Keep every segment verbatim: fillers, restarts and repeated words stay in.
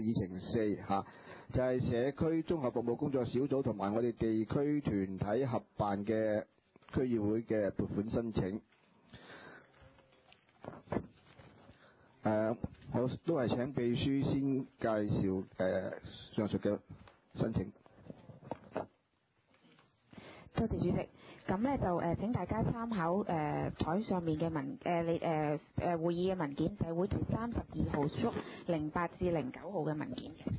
議程四嚇，就係、是、社區綜合服務工作小組同埋我哋地區團體合辦嘅區議會嘅撥款申請。誒、呃，我都係請秘書先介紹誒、呃、上述嘅申請。 多謝主席。咁咧就誒、呃、請大家參考誒台、呃、上面嘅文誒你誒誒會議嘅文件，就係會期三十二號縮零八至零九號嘅文件嘅。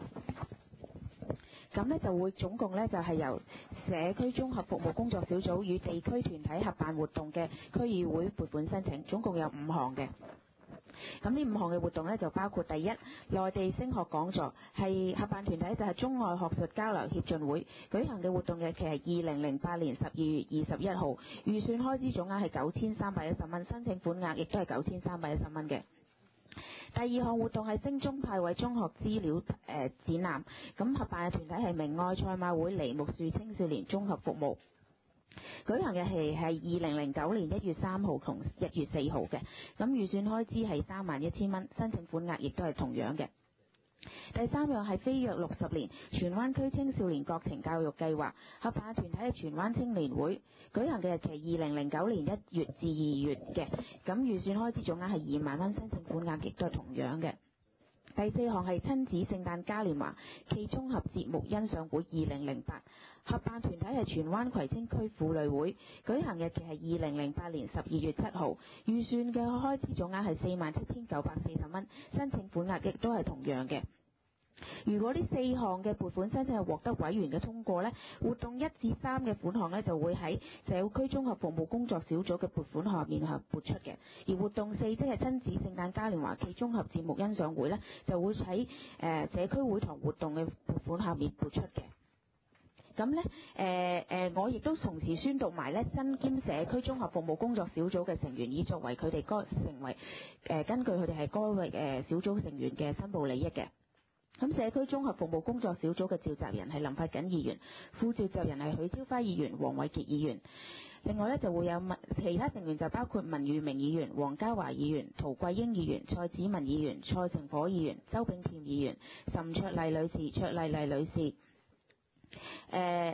咁咧就會總共咧就係、是、由社區綜合服務工作小組與地區團體合辦活動嘅區議會撥款申請，總共有五項嘅。咁呢五項嘅活動咧就包括第一，內地升學講座，係合辦團體就係中外學術交流協進會舉行嘅活動日期係二零零八年十二月二十一號，預算開支總額係九千三百一十蚊，申請款額亦都係九千三百一十蚊嘅。第二項活動係升中派位中學資料誒、呃、展覽，咁合辦嘅團體係明愛賽馬會梨木樹青少年綜合服務。舉行日期係二零零九年一月三號同一月四號嘅，咁預算開支係三萬一千蚊，申請款額亦都係同樣嘅。第三樣係飛躍六十年荃灣區青少年國情教育計劃，合辦團體係荃灣青年會，舉行嘅日期二零零九年一月至二月嘅，咁預算開支總額係二萬蚊，申請款額亦都係同樣嘅。第四項係親子聖誕嘉年華暨綜合節目欣賞會二零零八，合辦團體係荃灣葵青區婦女會，舉行日期係二零零八年十二月七號，預算嘅開支總額係四萬七千九百四十蚊，申請款額亦都係同樣嘅。如果呢四項嘅撥款申請係獲得委員嘅通過呢，活動一至三嘅款項呢就會喺社區綜合服務工作小組嘅撥款下面係撥出嘅，而活動四即係親子聖誕嘉年華暨綜合節目欣賞會呢，就會喺誒社區會堂活動嘅撥款下面撥出嘅。咁呢，誒、呃、誒、呃，我亦都同時宣讀埋呢身兼社區綜合服務工作小組嘅成員，以作為佢哋該成為誒、呃、根據佢哋係該位誒小組成員嘅申報利益嘅。咁社區綜合服務工作小組嘅召集人係林發瑾議員，副召集人係許超輝議員、黃偉傑議員。另外呢，就會有其他成員就包括文裕明議員、黃家華議員、陶桂英議員、蔡子文議員、蔡成火議員、周炳添議員、岑卓麗女士、卓麗麗女士、誒、呃、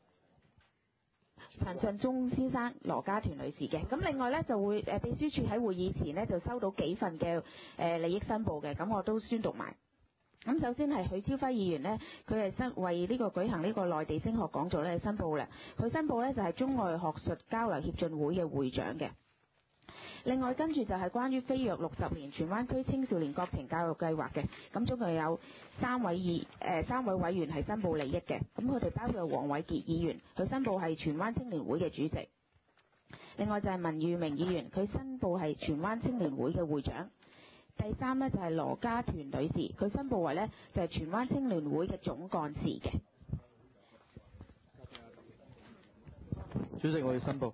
陳振中先生、羅家團女士嘅。咁另外呢，就會誒秘書處喺會議前呢，就收到幾份嘅誒利益申報嘅，咁我都宣讀埋。咁首先係許超輝議員呢，佢係申為呢個舉行呢個內地升學講座咧申報啦。佢申報呢就係中外學術交流協進會嘅會長嘅。另外跟住就係關於飛躍六十年荃灣區青少年國情教育計劃嘅，咁總共有三位議誒、呃、三位委員係申報利益嘅。咁佢哋包括黃偉傑議員，佢申報係荃灣青年會嘅主席。另外就係文裕明議員，佢申報係荃灣青年會嘅會長。第三呢，就係羅家團女士，佢申報為呢就係荃灣青聯會嘅總幹事嘅。 主席，我要申報。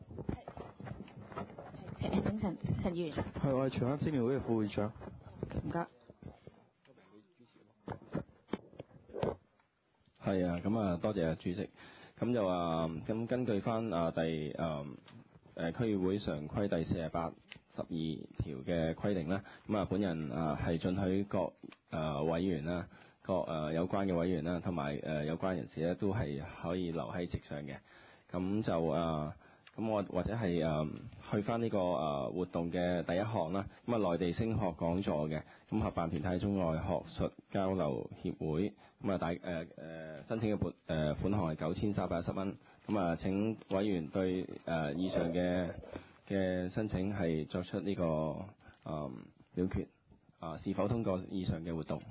係，請陳陳議員。 係，我係荃灣青聯會嘅副會長。 唔該。 係啊，咁啊，多謝啊，主席。咁就話，咁根據翻啊第誒誒區議會常規第四十八十二條嘅規定啦，咁啊本人啊係准許各誒、呃、委員啦、各誒、呃、有關嘅委員啦，同埋誒有關人士咧都係可以留喺席上嘅。咁就誒，咁、呃、我或者係誒、呃、去翻呢、這個誒、呃、活動嘅第一項啦。咁啊內地升學講座嘅，咁合辦團體中外學術交流協會，咁啊大誒誒申請嘅撥誒款項係九千三百一十蚊。咁啊請委員對誒、呃、以上嘅嘅申請係作出呢、這個誒、嗯、表決啊、呃，是否通過以上嘅活動？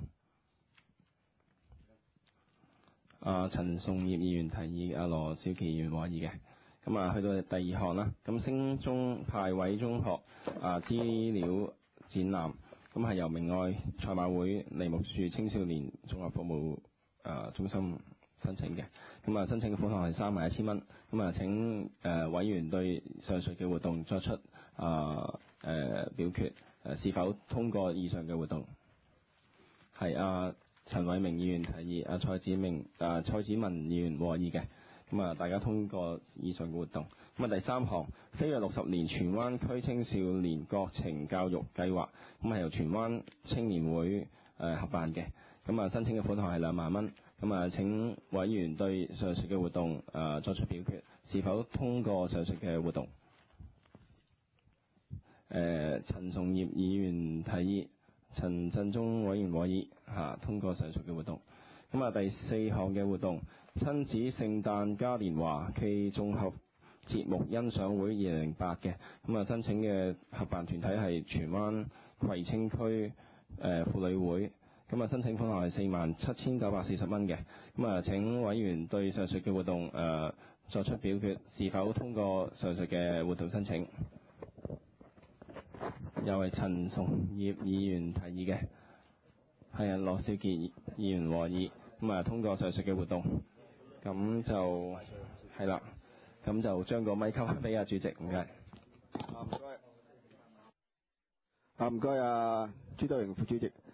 啊，陳頌業議員提議，阿羅少琪議員話議嘅。咁啊，去到第二項啦。咁升中派位中學啊資料展覽，咁係由明愛賽馬會梨木樹青少年綜合服務啊中心申請嘅。咁啊，申請嘅款項係三萬一千蚊。咁啊，請誒委員對上述嘅活動作出啊誒表決，誒是否通過以上嘅活動？係啊。陳偉明議員提議，阿蔡子明、啊蔡子文議員和議嘅，咁啊大家通過以上嘅活動。咁啊第三項，飛躍六十年荃灣區青少年國情教育計劃，咁係由荃灣青年會誒合辦嘅。 咁啊申請嘅款項係兩萬蚊。咁啊請委員對上述嘅活動誒、呃、作出表決，是否通過上述嘅活動？誒、呃、陳松業議員提議，陳振中委員和議嚇、啊、通過上述嘅活動。咁啊第四項嘅活動，親子聖誕嘉年華暨綜合節目欣賞會二零零八嘅，咁啊申請嘅合辦團體係荃灣葵青區誒、呃、婦女會。咁啊，申請款項係四萬七千九百四十蚊嘅。咁啊，請委員對上述嘅活動誒、呃、作出表決，是否通過上述嘅活動申請？又係陳松業議員提議嘅，係啊，羅少傑議員和議。咁啊，通過上述嘅活動，咁就係啦。咁就將個咪交翻俾阿主席，唔該。 啊唔該。啊唔該啊，朱德榮副主席。